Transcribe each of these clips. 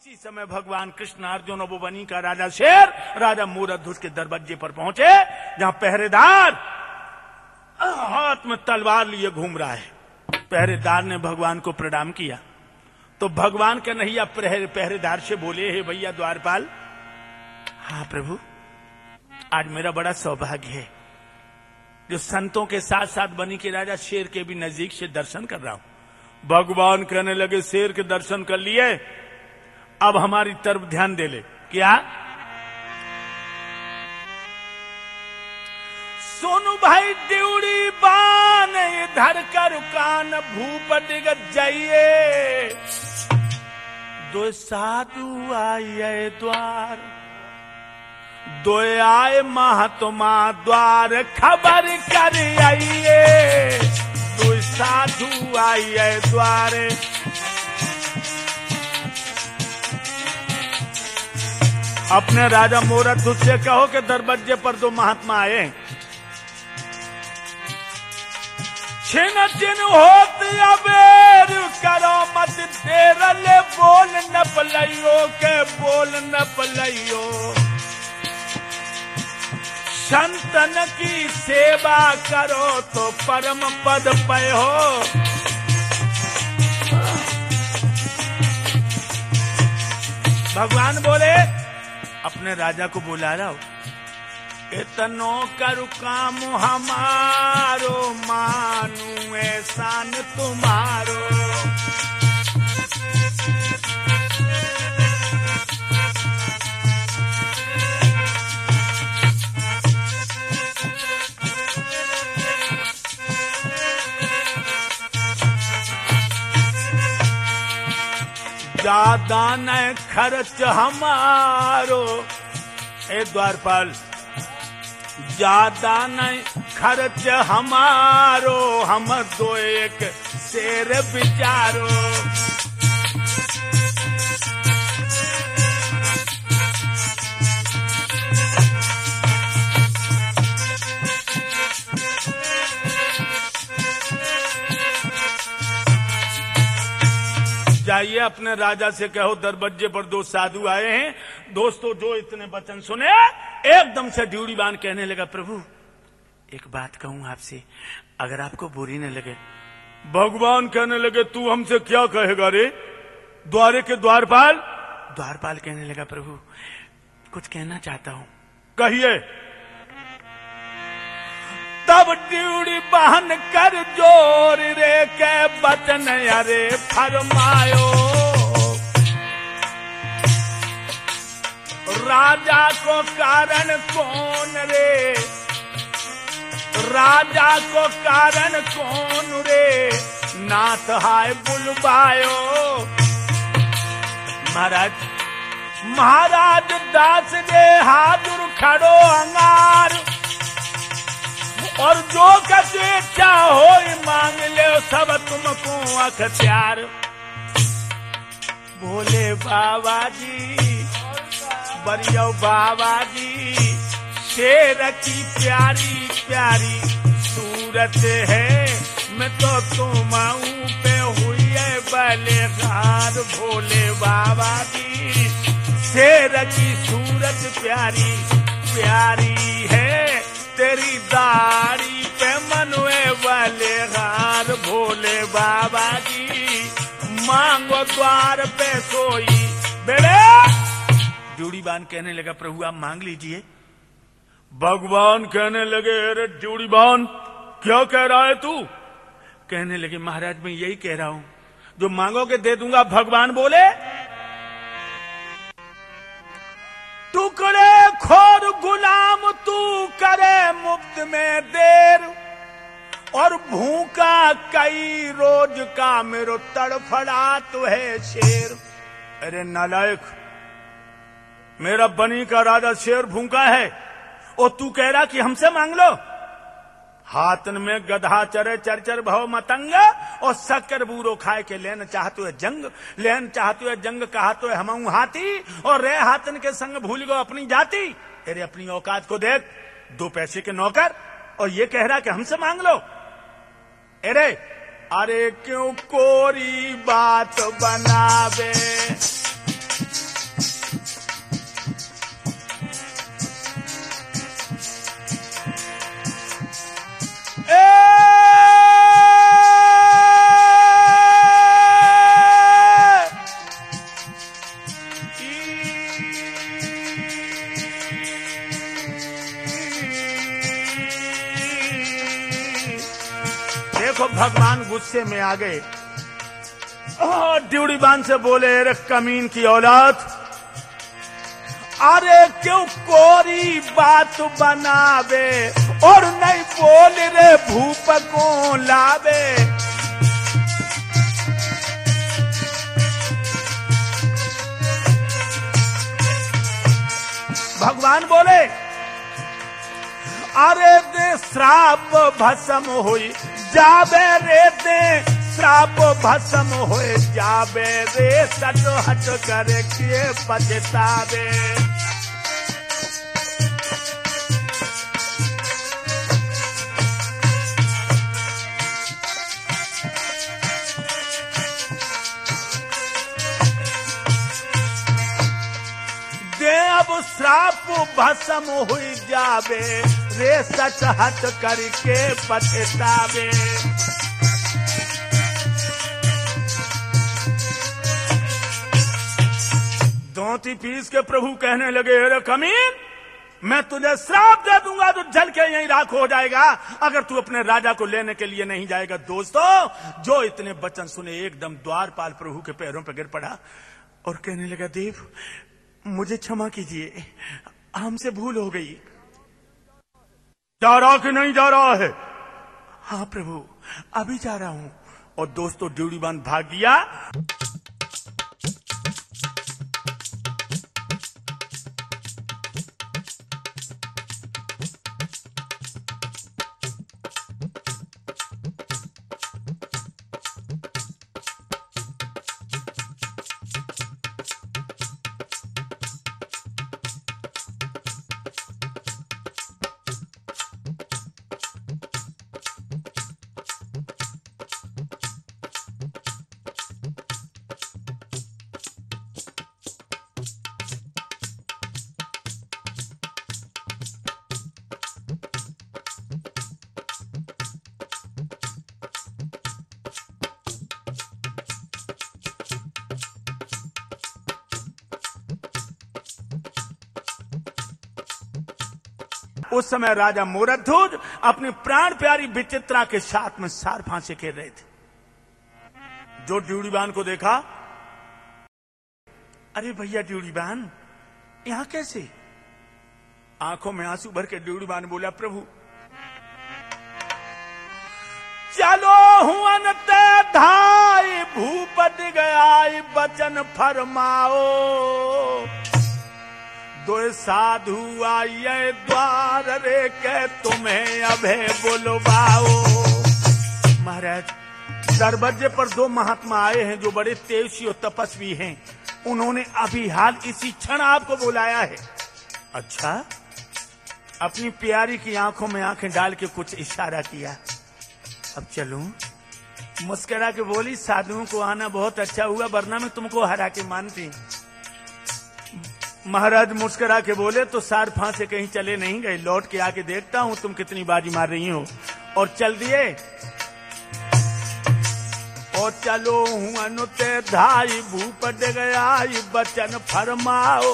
उसी समय भगवान कृष्ण अर्जुन वो बनी का राजा शेर राजा मूरधनुष के दरवाजे पर पहुंचे, जहां पहरेदार हाथ में तलवार लिए घूम रहा है। पहरेदार ने भगवान को प्रणाम किया तो भगवान कन्हैया पहरेदार से बोले, हे भैया द्वारपाल, हाँ प्रभु, आज मेरा बड़ा सौभाग्य है जो संतों के साथ साथ बनी के राजा शेर के भी नजदीक से दर्शन कर रहा हूं। भगवान कहने लगे, शेर के दर्शन कर लिए, अब हमारी तरफ ध्यान दे ले। क्या? सोनू भाई ड्यूड़ी बान इधर कर कान भूपट जाइए, दो साधु आइए द्वार, दो आए महात्मा द्वार खबर कर आइए, दो साधु आइए द्वारे। अपने राजा मूरधनुष से कहो कि दरवाजे पर दो महात्मा आए। छिन छिन होत अबेर करो मत देर, ले बोल न पलइयो के बोल न पलइयो, संतन की सेवा करो तो परम पद पयो। भगवान बोले, अपने राजा को बुला रहा हो, इतनो करू काम हमारो, मानू एहसान तुम्हारो। ज्यादा न खर्च हमारो, ए द्वारपाल, ज्यादा नहीं खर्च हमारो, हम दो एक शेर विचारो। जाइए अपने राजा से कहो दरवाजे पर दो साधु आए हैं। दोस्तों, जो इतने वचन सुने एकदम से ड्यूड़ी बान कहने लगा, प्रभु एक बात कहूं आपसे, अगर आपको बुरी न लगे। भगवान कहने लगे, तू हमसे क्या कहेगा रे द्वारे के द्वारपाल? द्वारपाल कहने लगा, प्रभु कुछ कहना चाहता हूं। कहिए। तब ड्यूड़ी बहन कर जोर रे के बचन अरे फरमायो, राजा को कारण कौन रे, राजा को कारण कौन रे, नाथ हाय बुलवायो। महाराज, महाराज दास दे हाजुर खड़ो अंगार, और जो कछु इच्छा हो मांग ले सब तुमको अख्तियार। बोले बाबा जी, बरियो बाबा जी, शेर की प्यारी प्यारी सूरत है, मैं तो तुम पे हुई है बलेगार। भोले बाबा जी, शेर की सूरत प्यारी प्यारी है, तेरी दाढ़ी पे मनवे बलेगार। भोले बाबा जी, मांगो द्वार पे सोई बेड़े। ड्यूड़ी बान कहने लगा, प्रभु आप मांग लीजिए। भगवान कहने लगे, अरे ड्यूड़ी बान क्या कह रहा है तू? कहने लगे, महाराज मैं यही कह रहा हूं, जो मांगोगे दे दूंगा। भगवान बोले, टुकड़े खोर गुलाम तू करे मुफ्त में देर, और भूखा कई रोज का मेरो तड़फड़ा तो है शेर। अरे नालायक, मेरा बनी का राजा शेर भूखा है और तू कह रहा कि हमसे मांग लो। हाथन में गधा चरे चरचर भव मतंग, और शक्कर बूरो खाए के लेन चाहते है जंग, लेन चाहते है जंग कहते है हमऊ हाथी, और रे हाथन के संग भूल गो अपनी जाति। तेरे अपनी औकात को देख, दो पैसे के नौकर, और ये कह रहा कि हमसे मांग लो। अरे अरे क्यों कोरी बात बनावे, देखो भगवान गुस्से में आ गए और ड्यूडीबान से बोले, अरे कमीन की औलाद, अरे क्यों कोरी बात बनावे और नहीं बोल रे भूप को लावे। भगवान बोले, अरे दे श्राप भस्म हुई जाबे रे, दे श्राप भस्म हुए जाबे रे, सट हट करे किए पछतावे। अब श्राप भस्म हुई जावे रे, सच हट करके पछतावे। धोती पीस के प्रभु कहने लगे, अरे कमीन, मैं तुझे श्राप दे दूंगा तो जल के यहीं राख हो जाएगा अगर तू अपने राजा को लेने के लिए नहीं जाएगा। दोस्तों, जो इतने वचन सुने एकदम द्वारपाल प्रभु के पैरों पर गिर पड़ा और कहने लगा, देव मुझे क्षमा कीजिए, हमसे भूल हो गई। जा रहा कि नहीं जा रहा है? हाँ प्रभु, अभी जा रहा हूं। और दोस्तों, ड्यूडीबान भाग गया। उस समय राजा मोरध्वज अपनी प्राण प्यारी विचित्रा के साथ में सार फांसे खेल रहे थे। जो ड्यूडीबान को देखा, अरे भैया ड्यूडीबान, यहां कैसे? आंखों में आंसू भर के ड्यूडीबान बोला, प्रभु चलो हुअन ते धाई भूपत गया बचन फरमाओ, दो साधु आइए द्वार रे के तुम्हें अभय बुलवाओ। महाराज, दरवाजे पर दो महात्मा आए हैं जो बड़े तेजस्वी और तपस्वी हैं। उन्होंने अभी हाल इसी क्षण आपको बुलाया है। अच्छा? अपनी प्यारी की आंखों में आंखें डाल के कुछ इशारा किया। अब चलूं? मुस्कुरा के बोली, साधुओं को आना बहुत अच्छा हुआ, वरना मैं तुमको हरा के मानती। महाराज मुस्कुरा के बोले, तो सार फांसे कहीं चले नहीं गए, लौट के आके देखता हूं तुम कितनी बाजी मार रही हो। और चल दिए। और चलो हूं अनुते धाई भूपट गया बचन फरमाओ,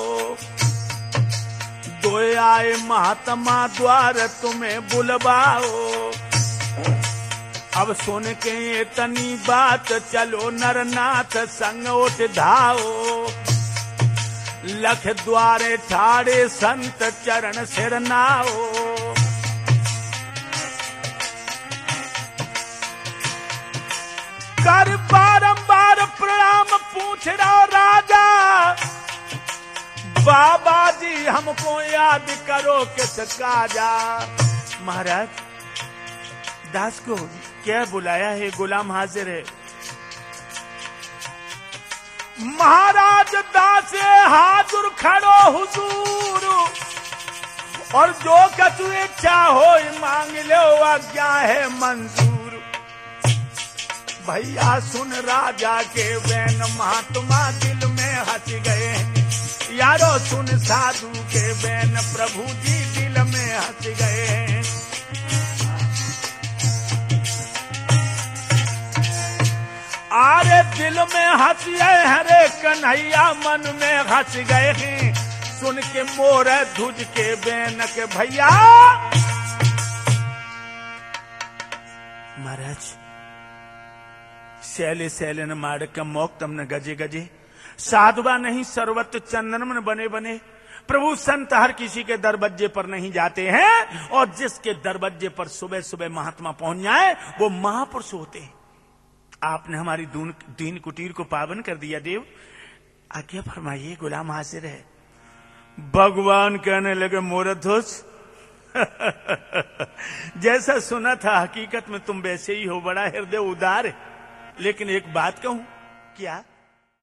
दो आए महात्मा द्वार तुम्हें बुलवाओ। अब सुन के इतनी बात चलो नरनाथ संग उठ धाओ, लख द्वारे ठाड़े संत चरण सिर नाओ। कर बारंबार प्रणाम पूछ रहा राजा, बाबा जी हमको याद करो किस काजा। महाराज, दास को क्या बुलाया है? गुलाम हाजिर है। महाराज दास हाजुर खड़ो हुजूर, और जो कछु इच्छा हो मांग लो, आज्ञा है मंजूर। भैया सुन राजा के बैन, महात्मा दिल में हंस गए। यारो सुन साधु के बैन, प्रभु जी दिल में हंस गए। आरे दिल में हंसिए हरे कन्हैया, मन में हंस गए हैं सुन के मोर धुज के बैन के भैया। महाराज, शैले शैले न माड़कम मोक्तम न गजे गजे, साधुआ नहीं सर्वत्र चंदनम न बने बने। प्रभु संत हर किसी के दरवाजे पर नहीं जाते हैं, और जिसके दरवाजे पर सुबह सुबह महात्मा पहुंच जाए वो महापुरुष होते हैं। आपने हमारी दीन कुटीर को पावन कर दिया देव, आज्ञा फरमाइए, गुलाम हाजिर है। भगवान कहने लगे मोरध्वज जैसा सुना था हकीकत में तुम वैसे ही हो, बड़ा हृदय उदार है। लेकिन एक बात कहूं, क्या?